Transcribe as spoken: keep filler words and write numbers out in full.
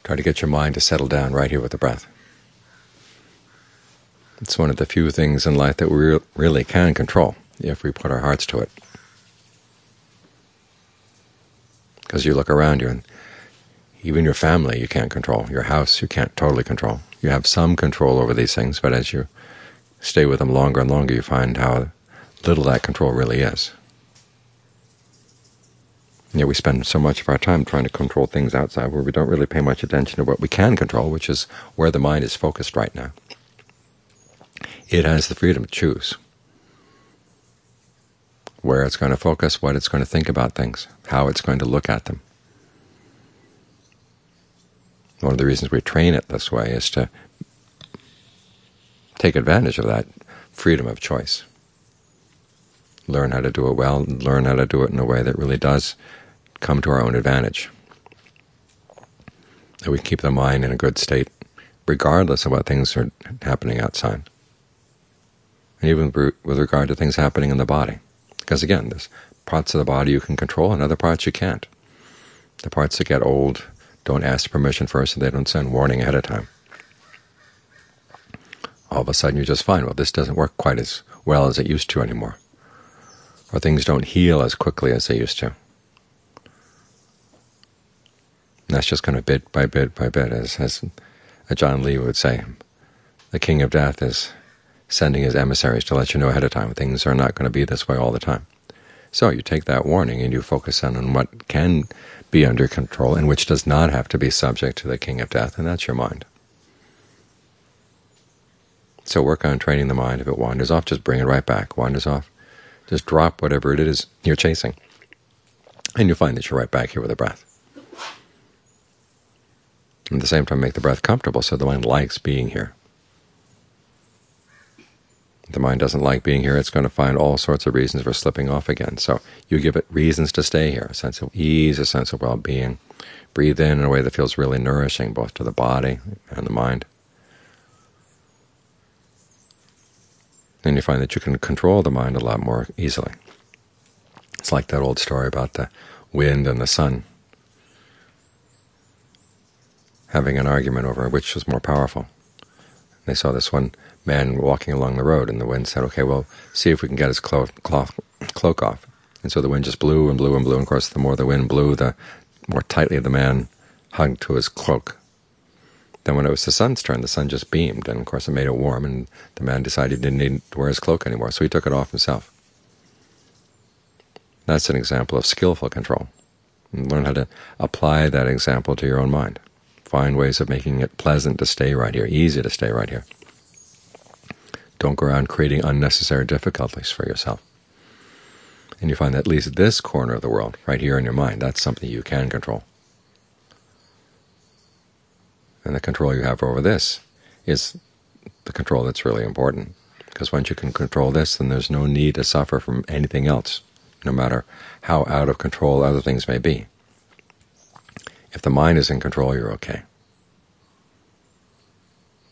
Try to get your mind to settle down right here with the breath. It's one of the few things in life that we re really can control if we put our hearts to it. Because you look around you, and even your family you can't control. Your house you can't totally control. You have some control over these things, but as you stay with them longer and longer, you find how little that control really is. And yet we spend so much of our time trying to control things outside where we don't really pay much attention to what we can control, which is where the mind is focused right now. It has the freedom to choose where it's going to focus, what it's going to think about things, how it's going to look at them. One of the reasons we train it this way is to take advantage of that freedom of choice. Learn how to do it well, learn how to do it in a way that really does come to our own advantage. That we keep the mind in a good state regardless of what things are happening outside. And even with regard to things happening in the body. Because again, there's parts of the body you can control and other parts you can't. The parts that get old don't ask permission first, and they don't send warning ahead of time. All of a sudden you just find, well, this doesn't work quite as well as it used to anymore. Or things don't heal as quickly as they used to. And that's just kind of bit by bit by bit, as, as John Lee would say. The king of death is sending his emissaries to let you know ahead of time things are not going to be this way all the time. So you take that warning and you focus on what can be under control and which does not have to be subject to the king of death, and that's your mind. So work on training the mind. If it wanders off, just bring it right back. Wanders off, just drop whatever it is you're chasing, and you'll find that you're right back here with the breath. And at the same time, make the breath comfortable so the mind likes being here. If the mind doesn't like being here, it's going to find all sorts of reasons for slipping off again. So you give it reasons to stay here, a sense of ease, a sense of well-being. Breathe in in a way that feels really nourishing, both to the body and the mind. Then you find that you can control the mind a lot more easily. It's like that old story about the wind and the sun having an argument over which was more powerful. They saw this one man walking along the road, and the wind said, okay, well, see if we can get his clo cloth, cloak off. And so the wind just blew and blew and blew, and of course the more the wind blew, the more tightly the man hugged to his cloak. Then when it was the sun's turn, the sun just beamed, and of course it made it warm, and the man decided he didn't need to wear his cloak anymore, so he took it off himself. That's an example of skillful control. And learn how to apply that example to your own mind. Find ways of making it pleasant to stay right here, easy to stay right here. Don't go around creating unnecessary difficulties for yourself. And you find that at least this corner of the world, right here in your mind, that's something you can control. And the control you have over this is the control that's really important. Because once you can control this, then there's no need to suffer from anything else, no matter how out of control other things may be. If the mind is in control, you're okay.